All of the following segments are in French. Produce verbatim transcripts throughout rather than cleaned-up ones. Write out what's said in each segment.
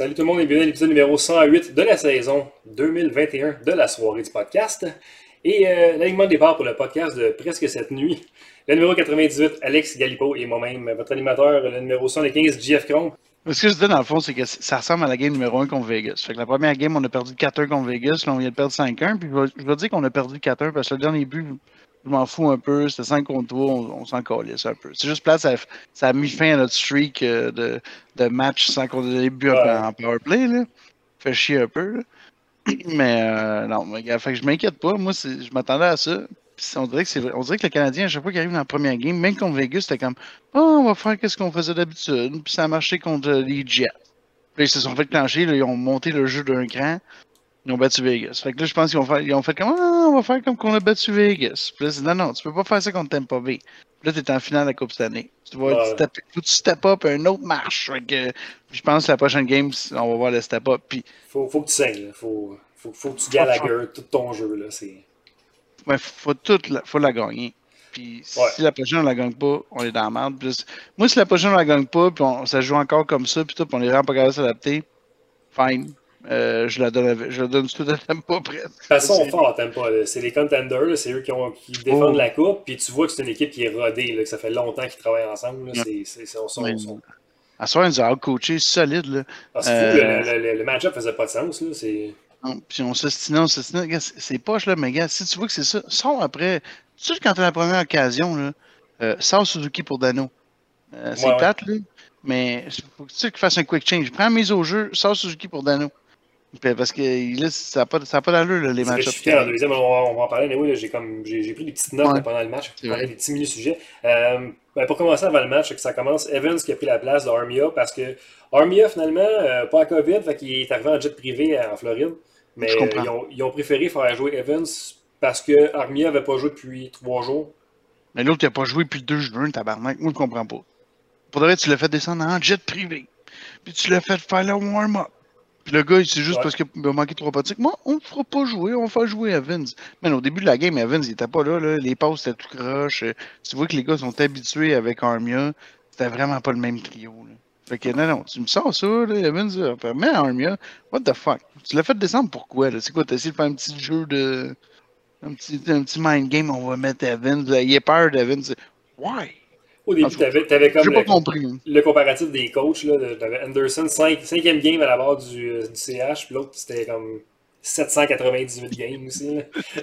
Salut tout le monde et bienvenue à l'épisode numéro cent huit de la saison deux mille vingt et un de la soirée du podcast. Et euh, l'alignement de départ pour le podcast de presque cette nuit. Le numéro quatre-vingt-dix-huit, Alex Galipo et moi-même, votre animateur, le numéro soixante-quinze, J F Cromp. Ce que je dis dans le fond, c'est que ça ressemble à la game numéro un contre Vegas. Fait que la première game, on a perdu quatre un contre Vegas. Là, on vient de perdre cinq un. Puis je vais, je vais dire qu'on a perdu quatre un parce que le dernier but, je m'en fous un peu. C'était cinq contre trois, on, on s'en calisse un peu. C'est juste plate, ça, ça a mis fin à notre streak euh, de, de match sans qu'on ait des buts ouais. en, en powerplay. Là. Fait chier un peu. Là. Mais euh, non, mais, fait que je m'inquiète pas. Moi, je m'attendais à ça. Puis on dirait que c'est on dirait que le Canadien, à chaque fois qu'il arrive dans la première game, même contre Vegas, c'était comme oh, on va faire qu'est-ce qu'on faisait d'habitude. Puis ça a marché contre les Jets. Puis ils se sont fait clencher, là, ils ont monté le jeu d'un cran. Ils ont battu Vegas. Fait que là, je pense qu'ils ont fait, ils ont fait comme ah, on va faire comme qu'on a battu Vegas. Puis là, c'est non, non, tu peux pas faire ça contre Tampa Bay. Puis là, t'es en finale de la Coupe cette année. Tu vas ouais. step, faut que tu step up une autre marche. Fait que je pense que la prochaine game, on va voir le step up. Puis faut, faut que tu saignes, là. Faut, faut, faut que tu Gallagher tout ton jeu. Là. C'est... Ouais, faut tout la, faut la gagner. Puis ouais. si la prochaine on la gagne pas, on est dans la merde. Puis, moi, si la prochaine on la gagne pas, puis on, ça joue encore comme ça, puis tout, puis on est vraiment pas capable de s'adapter, fine. Euh, je la donne, je la donne tout à Tampa presque. De toute façon, on fort Tampa. C'est les contenders, c'est eux qui, ont, qui défendent oh. la coupe, puis tu vois que c'est une équipe qui est rodée, là, que ça fait longtemps qu'ils travaillent ensemble. Là. C'est, c'est, c'est, on, on, ouais. on... À ce soir, ils nous ont out-coachés solide. Là. Ah, c'est euh... fou, le, le, le, le match-up faisait pas de sens. Là. C'est... Non, puis on s'estinait, on s'estinait. C'est poche, là, mais gars, si tu vois que c'est ça, sors après. Tu sais, quand t'as la première occasion, là, euh, sors Suzuki pour Dano. Euh, c'est ouais, plate, ouais. là, mais faut que tu sais qu'il fasse un quick change. Prends mise au jeu, sors Suzuki pour Dano. Parce que là, ça n'a pas, pas d'allure, là, les matchs. Je en deuxième, on va, on va en parler. Mais oui, là, j'ai, comme, j'ai, j'ai pris des petites notes ouais. là, pendant le match. J'ai parlé des petits mini-sujets. Euh, ben, pour commencer avant le match, c'est que ça commence Evans qui a pris la place d'Armia parce que Armia, finalement, euh, pas à COVID, fait qu'il est arrivé en jet privé en Floride. Mais euh, ils, ont, ils ont préféré faire jouer Evans parce que Armia n'avait pas joué depuis trois jours. Mais l'autre, il n'a pas joué depuis le deux juin, tabarnak. Moi, je ne comprends pas. Pour de vrai, tu l'as fait descendre en jet privé. Puis tu l'as fait faire le warm-up. Puis le gars, c'est juste ouais. parce qu'il a manqué trois pratiques. Moi, on ne fera pas jouer, on va faire jouer Evans. Mais au début de la game, Evans, il n'était pas là, là. Les passes étaient tout croche. Tu vois que les gars sont habitués avec Armia. C'était vraiment pas le même trio. Là. Fait que non, non, tu me sors ça, là, Evans, mais Armia, what the fuck? Tu l'as fait descendre pourquoi? Là? C'est quoi, t'as essayé de faire un petit jeu de. Un petit, un petit mind game, on va mettre Evans. Il a peur d'Evans. Why? Au début, tu avais comme le, compris. le comparatif des coachs. Tu avais Anderson, cinquième game à la barre du, du C H, puis l'autre, c'était comme sept cent quatre-vingt-dix-huit games aussi.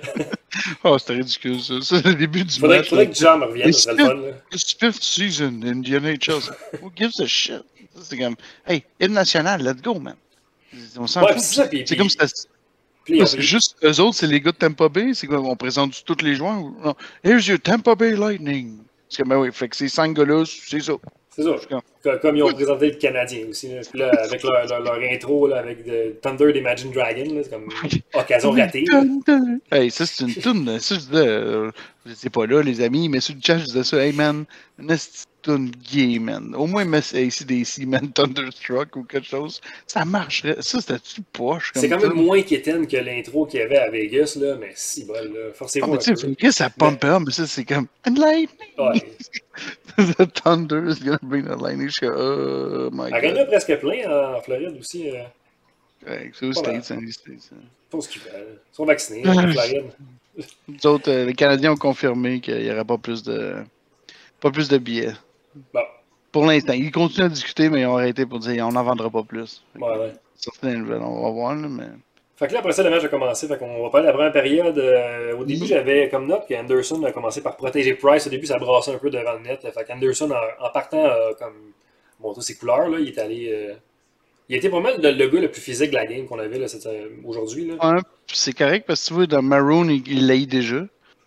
Oh, c'était ridicule, ça. C'est le début du faudrait, match. Il faudrait que John revienne, ça serait le fun. It's fifth season in the N H L. Who gives a shit? C'est comme, hey, Hymne national, let's go, man. On s'en ouais, fout. C'est, ça, puis, c'est puis, comme si c'était... C'est juste eux autres, c'est les gars de Tampa Bay. C'est quoi, on présente tous les joueurs? Non. Here's your Tampa Bay Lightning. C'est comme, ben oui, fait que ces cinq gars-là, c'est ça. C'est ça. Comme, comme ils ont présenté le Canadien aussi. Là. Puis là, avec leur, leur, leur intro, là, avec The Thunder d'Imagine Dragon, là, c'est comme occasion ratée. Hey, ça, c'est une toune. Ça, je disais, euh, c'est pas là, les amis, mais sur le chat, je disais ça. Hey, man, une toune gay, man. Au moins, mets ici des C, man, Thunderstruck ou quelque chose. Ça marcherait. Ça, c'était-tu poche? C'est quand même moins quétaine que l'intro qu'il y avait à Vegas, là, mais si, bon, là, forcément. Oh, mais tu sais, Vegas, ça pump up, mais ça, c'est comme. And lightning! Ouais. The Thunder is gonna bring the lightning. Je suis oh my god. Arena presque plein en, en Floride aussi. Euh... Ouais, c'est aux States, hein, les States. Hein. Faut ce qu'ils veulent. Ils sont vaccinés, en Floride. Les autres, euh, les Canadiens ont confirmé qu'il n'y aurait pas plus de. Pas plus de billets. Bon. Pour l'instant. Ils continuent à discuter, mais ils ont arrêté pour dire on n'en vendra pas plus. Ouais, que, ouais. Certaines nouvelles, on va voir, là, mais. Fait que là, après ça, le match a commencé. Fait qu'on va parler de la première période. Euh, au début, mmh. j'avais comme note qu'Anderson a commencé par protéger Price. Au début, ça brassait un peu devant le net. Là. Fait qu'Anderson, en, en partant, a comme montré ses couleurs. Là, il est allé. Euh... Il était pas mal le, le gars le plus physique de la game qu'on avait là, cette, euh, aujourd'hui. Là. Ouais, c'est correct parce que tu vois, dans Maroon, il, il l'aille déjà.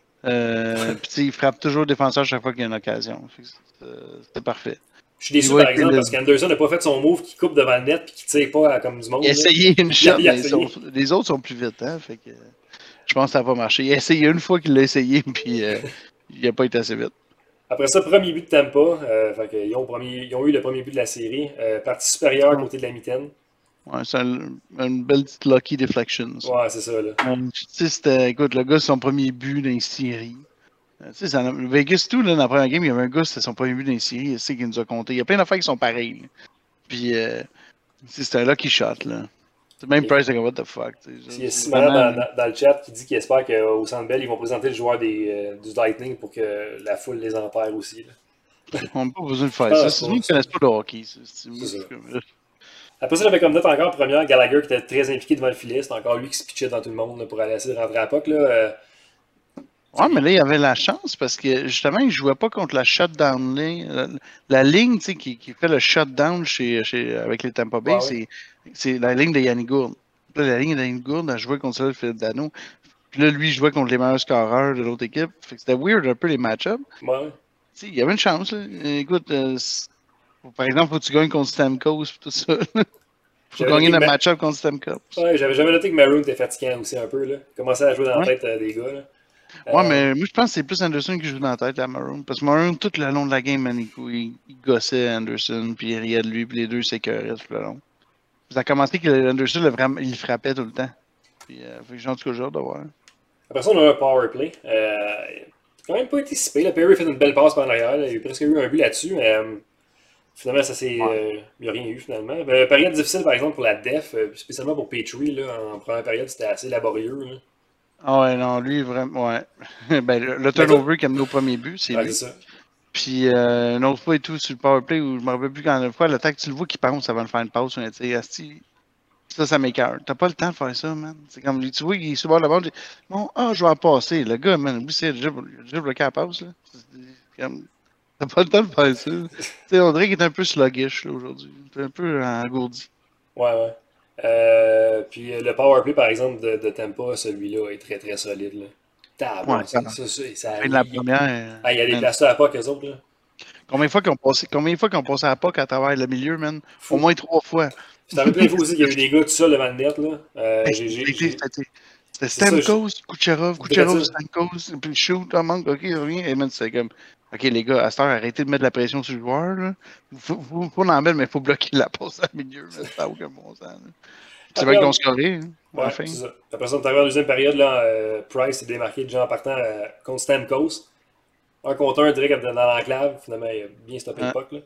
Euh, Puis il frappe toujours le défenseur chaque fois qu'il y a une occasion. C'était parfait. Je suis déçu, par exemple, le... parce qu'Anderson n'a pas fait son move qui coupe devant le net et qui tire pas comme du monde. Il a essayé une shot, mais sont... les autres sont plus vite. Hein, fait que... Je pense que ça n'a pas marché. Il a essayé une fois qu'il l'a essayé, puis euh, il n'a pas été assez vite. Après ça, premier but de Tampa. Euh, fait que ils, ont premier... ils ont eu le premier but de la série. Euh, partie supérieure côté de la mitaine. Ouais, c'est un, une belle petite lucky deflection. Ça. Ouais, c'est ça. Là. Um, tu sais, c'était, écoute, le gars, c'est son premier but dans les séries. Tu sais, Vegas, tout, là, dans la première game, il y avait un gars, c'était son premier but dans les séries, c'est qui nous a compté. Il y a plein d'affaires qui sont pareilles. Là. Puis, euh, C'est un lucky shot, là. C'est même Price, like, what the fuck. Il y a Simon dans, dans, dans le chat qui dit qu'il espère qu'au Centre Bell, ils vont présenter le joueur des, euh, du Lightning pour que la foule les empare aussi. Là. On n'a pas besoin de faire ça. C'est ceux qui ne connaissent pas le hockey. C'est ça. Après ça, j'avais comme note encore première Gallagher qui était très impliqué devant le filet. C'était encore lui qui se pitchait dans tout le monde là, pour aller essayer de rentrer à la puck. Là, euh, ouais, mais là, il avait la chance parce que justement, il ne jouait pas contre la shutdown ligne. La, la ligne qui, qui fait le shutdown chez, chez, avec les Tampa Bay, ouais, ouais. c'est la ligne de Yannick Gourde. Là, la ligne de Yannick Gourde, elle jouait contre celle de Philippe Dano. Puis là, lui, il jouait contre les meilleurs scoreurs de l'autre équipe. Fait que c'était weird un peu les match-ups. Ouais. T'sais, il y avait une chance. Là. Écoute, euh, par exemple, faut que tu gagnes contre Stamkos et tout ça. Faut gagner le match-up contre Stamkos. Ouais, j'avais noté que Maroon était fatiguant aussi un peu. Là. Il commençait à jouer dans la ouais. tête euh, des gars. Là. Ouais, euh... mais moi, je pense que c'est plus Anderson qui joue dans la tête à Maroon. Parce que Maroon, tout le long de la game, man, il, il, il gossait Anderson, puis il riait de lui, puis les deux s'écœuraient tout le long. Ça a commencé que Anderson, le vraiment, il frappait tout le temps. Puis, euh, fait que j'ai en tout cas genre de voir. Après ça, on a un power play. Euh, quand même pas été si pire. Perry a fait une belle passe par l'arrière. Il a presque eu un but là-dessus. Mais euh, finalement, ça c'est. Ouais. Euh, il n'y a rien eu finalement. Euh, période difficile, par exemple, pour la def, euh, spécialement pour Petrie. Là, en première période, c'était assez laborieux. Là. Ah ouais, non, lui, vraiment. Ouais. ben, le, le turnover qui a mené au premier but, c'est ouais, lui. C'est ça. Puis, euh, une autre fois et tout, sur le powerplay, où je me rappelle plus quand une fois, le temps que tu le vois qui pense avant de faire une pause, on dit, Asti, ça, ça m'écoeure. T'as pas le temps de faire ça, man. C'est comme, tu vois, il est sur le bord de la bande, bon, ah, je vais en passer. Le gars, man, lui, c'est le dribble qui a passe, là. Comme, t'as pas le temps de faire ça. Tu sais, on dirait qu'il est un peu sluggish, là, aujourd'hui. Il est un peu engourdi. Ouais, ouais. Euh, puis le powerplay, par exemple, de, de Tampa, celui-là, est très, très solide, là. T'as ouais, ça, ça, ça, ça, ça la première. Ah, il y a des places à la P O C, eux autres, là. Combien de fois qu'ils ont passé, combien de fois qu'ils ont passé à la P O C à travers le milieu, man? Fou. Au moins trois fois. C'était avec plein de fois aussi qu'il y a eu des gars tout seuls devant le net, là. Euh, C'était Stamkos, Kucherov, Kucherov, Stamkos, puis le shoot, en manque, ok, rien. Et man, c'est comme, ok, les gars, à cette heure, arrêtez de mettre de la pression sur le joueur, là. Faut, faut, faut en mettre, mais il faut bloquer la passe à milieu, là. Ça n'a aucun bon sens, c'est vrai qu'ils ont scoré, hein. Ouais, enfin. C'est ça. Après ça, on est arrivé en deuxième période, là, euh, Price s'est démarqué déjà en partant euh, contre Stamkos. Un contre un direct dans l'enclave. Finalement, il a bien stoppé ouais. le puck, là.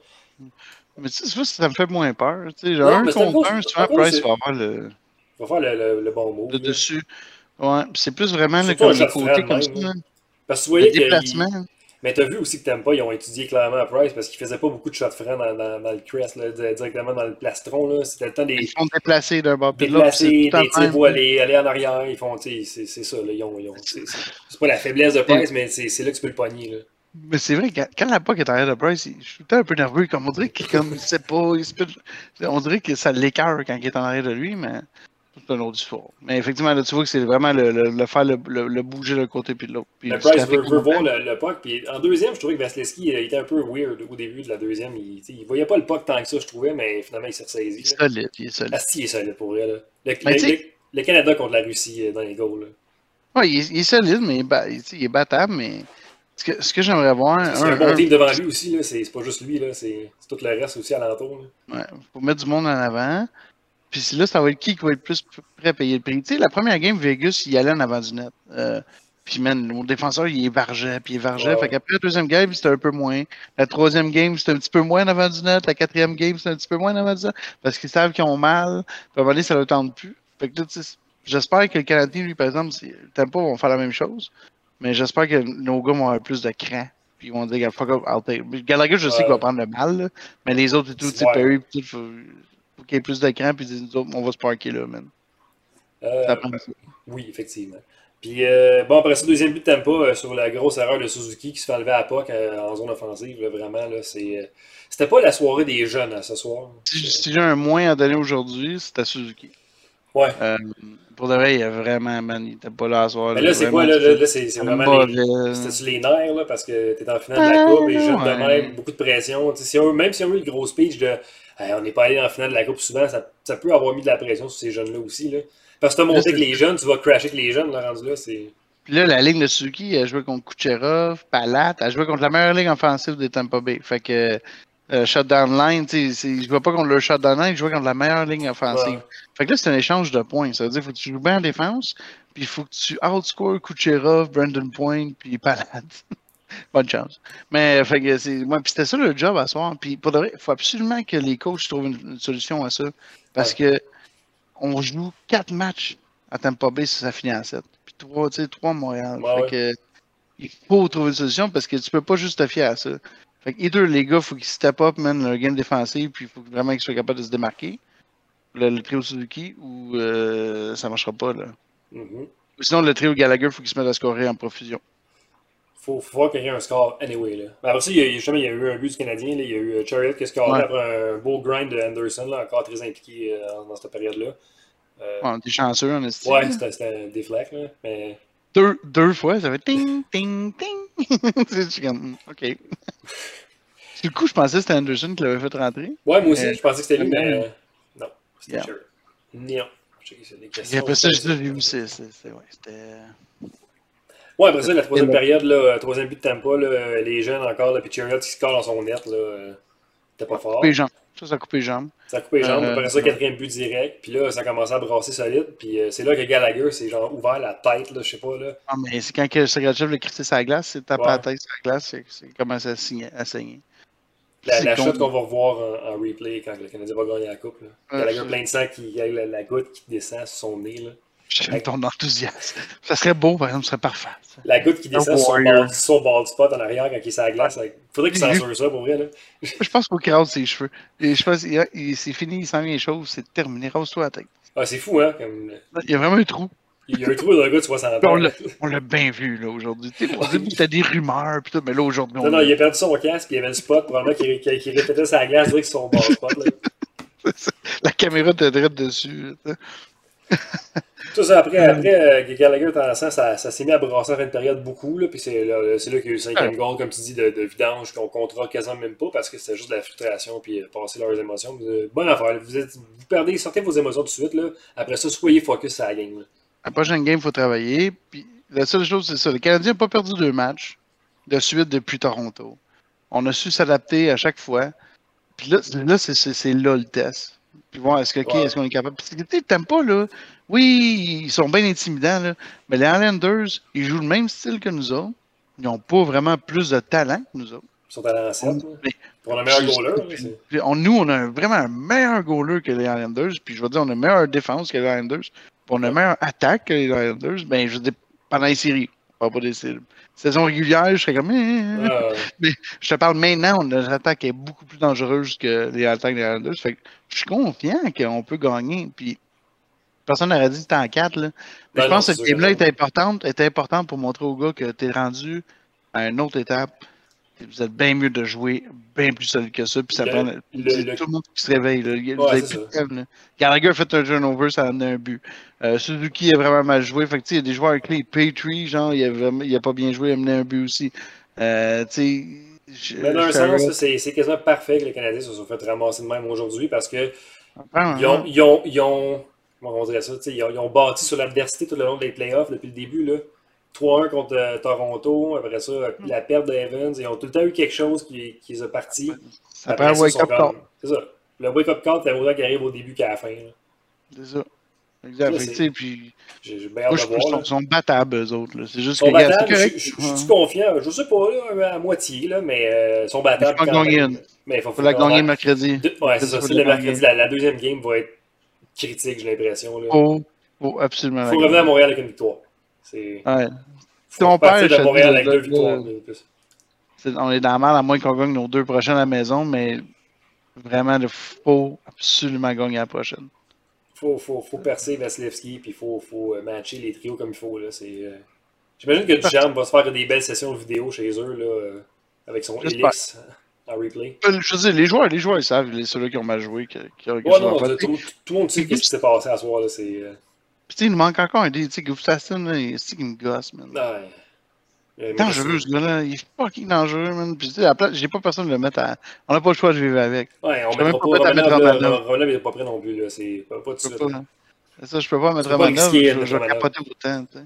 Mais tu sais, ça me fait moins peur. Tu sais, genre non, un contre un, souvent, Price va avoir le... Il va faire le, le, le bon mot. Le là. Dessus. Ouais, c'est plus vraiment le, comme les côtés comme ça. Même, parce que tu voyais le déplacement. Il... Mais t'as vu aussi que Tampa, ils ont étudié clairement à Price parce qu'ils faisaient pas beaucoup de shots francs dans, dans, dans le crest, là, directement dans le plastron. Là. C'était le temps des. Ils font déplacer d'un bord de l'autre. Déplacer, des tirs pour aller, aller en arrière. Ils font, c'est ça. Là, ils ont, ils ont, c'est pas la faiblesse de Price, mais c'est là que tu peux le pogner. Là. Mais c'est vrai, quand, quand la P O C est arrière de Price, je suis tout un peu nerveux. Comme on dirait qu'il comme, il sait pas. Il se peut, on dirait que ça l'écœure quand il est en arrière de lui, mais c'est une autre histoire. Mais effectivement, là, tu vois que c'est vraiment le, le, le faire le, le, le bouger d'un côté puis de l'autre. Le Price veut, veut voir le, le P O C. Puis en deuxième, je trouvais que Vasilevski était un peu weird au début de la deuxième. Il, il voyait pas le P O C tant que ça, je trouvais, mais finalement, il s'est ressaisi. Il est solide, il est solide. Ah, si, il est solide pour vrai. Là. Le, le, le, le Canada contre la Russie dans les goals. Là. Ouais, il est, il est solide, mais il est, il est battable, mais. Ce que, ce que j'aimerais voir. C'est un, un bon un... team devant lui aussi, c'est pas juste lui, c'est tout le reste aussi alentour. Ouais, faut mettre du monde en avant. Puis là, ça va être qui qui va être plus prêt à payer le prix. Tu sais, la première game, Vegas, il allait en avant du net. Euh, puis, man, mon défenseur, il évargeait, puis il évargeait. Ouais. Fait qu'après la deuxième game, c'était un peu moins. La troisième game, c'était un petit peu moins en avant du net. La quatrième game, c'était un petit peu moins en avant du net. Parce qu'ils savent qu'ils ont mal. Puis à un moment donné, ça ne le tente plus. Fait que là, tu sais, j'espère que le Canadien, lui, par exemple, Tampa vont faire la même chose. Mais j'espère que nos gars vont avoir plus de cran. Puis ils vont dire, fuck up, I'll take. Gallagher, je ouais. sais qu'il va prendre le mal, là, mais les autres et tout, tu sais, Perry, il faut, faut qu'il y ait plus de cran, puis nous autres, on va se parker là, man. Euh, ça prend ça. Oui, effectivement. Puis, euh, bon, après ça, deuxième but de Tampa euh, sur la grosse erreur de Suzuki qui se fait enlever à P O C euh, en zone offensive, là, vraiment, là, c'est. Euh, c'était pas la soirée des jeunes hein, ce soir. Si, si j'ai un moins à donner aujourd'hui, c'était Suzuki. Ouais. Euh, pour de vrai, il y a vraiment, man, il était pas là à soir. Mais là, c'est quoi, là, là, là c'est vraiment les... C'était sur les nerfs, là, parce que t'es en finale de la Coupe, les jeunes ouais. de même, beaucoup de pression. Si on, même si on a eu le gros speech de hey, on n'est pas allé en finale de la Coupe souvent, ça, ça peut avoir mis de la pression sur ces jeunes-là aussi, là. Parce que t'as montré que les jeunes, tu vas crasher avec les jeunes, là, rendu là, c'est... Puis là, la ligne de Suzuki, elle jouait contre Kucherov, Palat, elle jouait contre la meilleure ligne offensive des Tampa Bay. Fait que... Euh, shutdown line, tu sais, je jouais pas contre le shutdown line, je jouais contre la meilleure ligne offensive. Ouais. Fait que là, c'est un échange de points. Ça veut dire qu'il faut que tu joues bien en défense, puis il faut que tu outscores Kucherov, Brandon Point, puis Palade. Bonne chance. Mais fait que c'est. Ouais, puis c'était ça le job à soir. Puis pour de vrai, il faut absolument que les coachs trouvent une, une solution à ça. Parce Ouais. que on joue quatre matchs à Tampa Bay si ça finit à sept. Puis trois, tu sais, trois à Montréal. Ouais, Fait ouais. que il faut trouver une solution parce que tu peux pas juste te fier à ça. Fait que either les gars, faut qu'ils step up, man, leur game défensif, puis il faut vraiment qu'ils soient capables de se démarquer. Le, le trio Suzuki, ou euh, ça marchera pas, là. Mm-hmm. Ou sinon, le trio Gallagher, faut qu'il se mette à scorer en profusion. Faut, faut voir qu'il y ait un score anyway. Là. Mais après ça, il y a, justement, il y a eu un but du Canadien. Là. Il y a eu euh, Chariot qui a scoré Ouais. après un beau grind de Anderson, là, encore très impliqué euh, dans cette période-là. Euh, Ouais, t'es chanceux, en estime. ouais, c'était, c'était un déflect. Là, mais... deux, deux fois, ça fait ting, ting, ting. C'est comme, OK. Du coup, je pensais que c'était Anderson qui l'avait fait rentrer. Ouais, moi aussi, Mais... je pensais que c'était lui, mais Ouais. euh, non, c'était Yeah. Chariot. Non. Je sais que c'est des Et questions. après ça, j'ai vu, c'est, c'est, c'est, ouais, c'était... Ouais, après ça, la troisième période, là, troisième but de Tampa, là, les jeunes encore, là, puis Chariot qui score dans son net, là, euh, c'était pas ouais, coupé les fort. jambes. Ça, ça a coupé les jambes. Ça a coupé les jambes, Euh, après ça, quatrième but direct, puis là, ça a commencé à brasser solide, puis euh, c'est là que Gallagher s'est genre ouvert la tête, là, je sais pas, là. ah, mais c'est quand que Sergachev l'a crissé sa glace, c'est taper Ouais. la tête sur la glace, c'est, c'est commencé à, signer, à saigner. La, C'est la con. shot qu'on va revoir en, en replay quand le Canadien va gagner la coupe, là. Ouais, Gallagher c'est- plein de sang, qui, avec la, la goutte qui descend sur son nez, là. J'aime ton enthousiasme. Ça serait beau, par exemple, ce serait parfait. Ça. La goutte qui descend sur son Warrior. bald, sur son bald spot en arrière quand il est sur la glace. là. Faudrait qu'il censure ça pour vrai, là. Je pense qu'il rase ses cheveux. Et je pense que c'est fini, il s'en vient les choses, c'est terminé. Rase-toi la tête. Ah, c'est fou, hein, comme... Il y a vraiment un trou. Il y a un trou dans le gars de soixante On ans. l'a, on l'a bien vu là aujourd'hui. Tu sais, au début, c'était des rumeurs, pis tout, mais là aujourd'hui, Non, on non, l'a. il a perdu son casque, puis il y avait le spot, probablement qu'il qu'il- qu'il répétait sa glace, direct sur son bald spot, là. La caméra te drette dessus. Là. Tout ça, après, après euh, Gallagher, dans le sens, ça, ça s'est mis à brasser en fin de période beaucoup, là, puis c'est là, c'est là qu'il y a eu le cinquième Ouais. goal, comme tu dis, de, de vidange qu'on comptera quasiment même pas, parce que c'était juste de la frustration, puis euh, passer leurs émotions. Euh, bonne affaire, là. vous, êtes, vous perdez, sortez vos émotions tout de suite, là. Après ça, soyez focus sur la game. Là. La prochaine game, il faut travailler. Puis la seule chose, c'est ça. Le Canadien n'a pas perdu deux matchs de suite depuis Toronto. On a su s'adapter à chaque fois. Puis là, là c'est, c'est, c'est là le test. Puis voir, est-ce, que, okay, Ouais. est-ce qu'on est capable. Parce que tu t'aimes pas, là. Oui, ils sont bien intimidants, là. Mais les Islanders, ils jouent le même style que nous autres. Ils n'ont pas vraiment plus de talent que nous autres. Ils sont à l'ancienne. Mais, pour le meilleur puis, goaler. puis, Là, puis on, nous, on a un, vraiment un meilleur goaler que les Islanders. Puis je veux dire, on a une meilleure défense que les Islanders. Puis on a une meilleure attaque que les Islanders. Ben, je veux dire, pendant les séries. On parle pas des séries. Saison régulière, je serais comme. Ah, Mais je te parle maintenant, notre attaque est beaucoup plus dangereuse que les attaques des Islanders. Fait que je suis confiant qu'on peut gagner. Puis personne n'aurait dit que c'était en quatre. Là. Mais non, je pense non, que cette game-là est importante, est importante pour montrer aux gars que tu es rendu à une autre étape. Vous êtes bien mieux de jouer, bien plus solide que ça. Puis ça le, prend le, le, tout le monde qui se réveille. Là. Vous ouais, avez plus de thème, Gallagher a fait un turnover, ça a amené un but. Euh, Suzuki a vraiment mal joué. Fait que, il y a des joueurs clés. Petrie, genre, il a, vraiment, il a pas bien joué, il a amené un but aussi. Euh, je, mais dans un sens, c'est, c'est quasiment parfait que les Canadiens se soient fait ramasser de même aujourd'hui parce que ah, ils ont, ils ont, ils ont, comment on dirait ça, ils ont, ils ont bâti sur l'adversité tout le long des playoffs depuis le début. Là. trois un contre euh, Toronto, après ça, la perte de Evans, ils ont tout le temps eu quelque chose qui, qui les a partis. Ça prend un wake-up call. C'est ça. Le wake-up call, c'est autant qui arrive au début qu'à la fin. Là. C'est ça. Exact. Là, c'est... Puis... J'ai, j'ai bien hâte moi, de je voir. Ils sont battables, eux autres. Là. C'est juste ils sont que regarde, battables, c'est correct. Je, je, je, je suis confiant. Je sais pas, là, à moitié, là, mais euh, ils sont battables. Il faut quand gagner même. une. Mais il faut, faut la gagner mercredi. De... Ouais, c'est ça. C'est le mercredi. La, la deuxième game va être critique, j'ai l'impression. Là. Oh, oh, absolument. Il faut revenir à Montréal avec une victoire. C'est... Ouais. Si on perd de Montréal avec deux victoires. C'est, on est dans la mal à moins qu'on gagne nos deux prochaines à la maison, mais vraiment, il faut absolument gagner la prochaine. Il faut, faut, faut percer Vasilevski, puis il faut, faut matcher les trios comme il faut. Là. C'est, euh... J'imagine que Duchamp va se faire des belles sessions vidéo chez eux là, avec son Helix en replay. Je veux dire, les joueurs, les joueurs, ils savent, les, ceux-là qui ont mal joué. Qui, qui, ouais, non, tout, tout, tout le monde sait ce qui s'est passé à ce soir. Là, c'est, euh... Puis, tu sais, il nous manque encore un dé. Tu sais, Gustafsson, c'est qu'il me gosse, man. Ouais. Euh, dangereux, ce gars-là. Il est fucking dangereux, man. Puis, tu sais, à la place, j'ai pas personne de le mettre à. On n'a pas le choix de vivre avec. Ouais, on ne ne peux pas, pas mettre Romanov. Romanov n'est pas prêt non plus, là. C'est pas, pas de suite. Pas, c'est ça, je peux pas mettre Romanov. Je, je vais capoter autant, tu sais.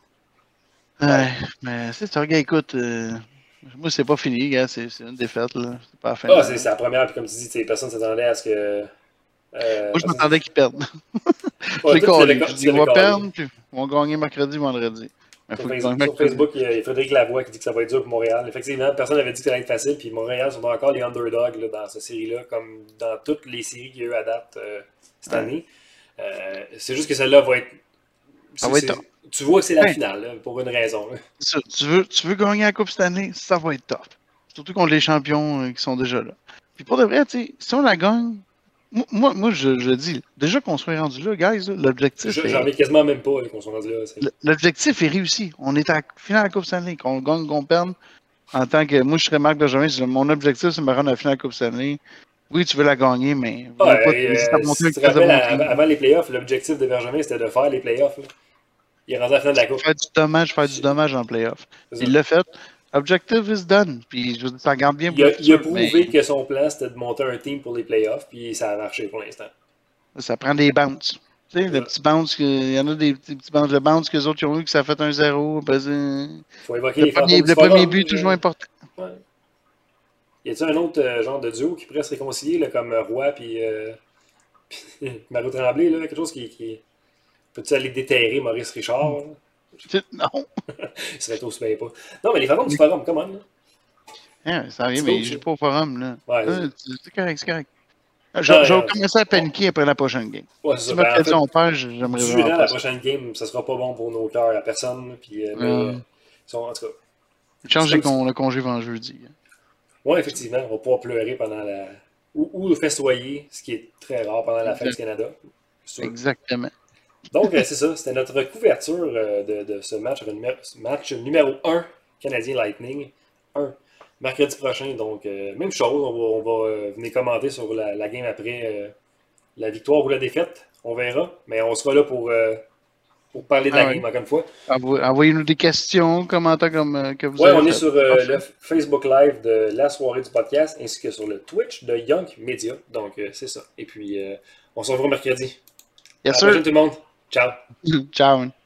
Ouais, ouais, mais c'est ça, gars, écoute. Euh... Moi, c'est pas fini, gars. C'est, c'est une défaite, là. C'est pas la fin. Ah, c'est, c'est la première, puis comme tu dis, personne ne s'attendait à ce que. Euh, Moi, je m'attendais qu'ils perdent. Ouais, je les collé. Je dis, on va perdre, puis on va gagner mercredi, vendredi. Sur, Facebook, sur Facebook, il y a Frédéric Lavoie qui dit que ça va être dur pour Montréal. Effectivement, personne n'avait dit que ça allait être facile, puis Montréal sont encore les underdogs là, dans cette série-là, comme dans toutes les séries qu'il y a eu à date euh, cette ouais. année. Euh, c'est juste que celle-là va être. Ça va être tu vois que c'est la ouais. finale, là, pour une raison. Ça, tu, veux, tu veux gagner la Coupe cette année, ça va être top. Surtout contre les champions euh, qui sont déjà là. Puis pour de vrai, si on la gagne, moi, moi je, je dis, déjà qu'on soit rendu là, guys, l'objectif. J'en ai quasiment même pas qu'on soit rendu là. L'objectif est réussi. On est à la finale de la Coupe Stanley. Qu'on gagne, qu'on perde. En tant que. Moi, je serais Marc Bergevin. Mon objectif, c'est de me rendre à la finale de la Coupe Stanley. Oui, tu veux la gagner, mais. Ah, pas euh, si tu te rappelles, avant les playoffs, l'objectif de Bergevin, c'était de faire les playoffs. Là. Il est rendu à la finale de la Coupe. Faire du dommage, faire du dommage en playoff. Il l'a fait. Objective is done. Puis je veux dire, ça regarde bien. Il a, il a prouvé mais... que son plan, c'était de monter un team pour les playoffs, puis ça a marché pour l'instant. Ça prend des bounces. Tu sais, ouais. le petit bounce, que... il y en a des petits bounces, le bounce que les autres ont eu, que ça a fait un zéro. Il faut évoquer le les premier, le premier but, euh... toujours important. Ouais. Y a-t-il un autre euh, genre de duo qui pourrait se réconcilier, là, comme Roy puis euh... Mario Tremblay, là, quelque chose qui. qui... Peux-tu aller déterrer Maurice Richard? Là? Non. Il serait aussi bien pas. Non, mais les fantômes du forum, comment, là? Ah, ça arrive, mais je joue pas au forum, là. Ouais, ah, c'est correct, c'est correct. Je vais commencer à paniquer après la prochaine game. Ouais, c'est si ça. Ben, en fait, on perd, j'aimerais vraiment. Durant la prochaine game, ça sera pas bon pour nos cœurs à personne. Puis, euh, mais, mm. sont, en tout cas. Change con, le congé vendredi. jeudi. Oui, effectivement. On va pouvoir pleurer pendant la. Ou, ou festoyer, ce qui est très rare pendant la fête du Canada. Exactement. Donc, c'est ça. C'était notre couverture de, de ce match, match numéro un Canadien Lightning. un. Mercredi prochain, donc, euh, même chose. On va, on va euh, venir commenter sur la, la game après euh, la victoire ou la défaite. On verra. Mais on sera là pour, euh, pour parler de la ah, game, oui. encore une fois. Envoyez-nous des questions, commentaires comme euh, que vous ouais, avez on est sur euh, le Facebook Live de la soirée du podcast, ainsi que sur le Twitch de Young Media. Donc, euh, c'est ça. Et puis, euh, on se revoit mercredi. Yes, à la prochaine, tout le monde. Ciao. Ciao.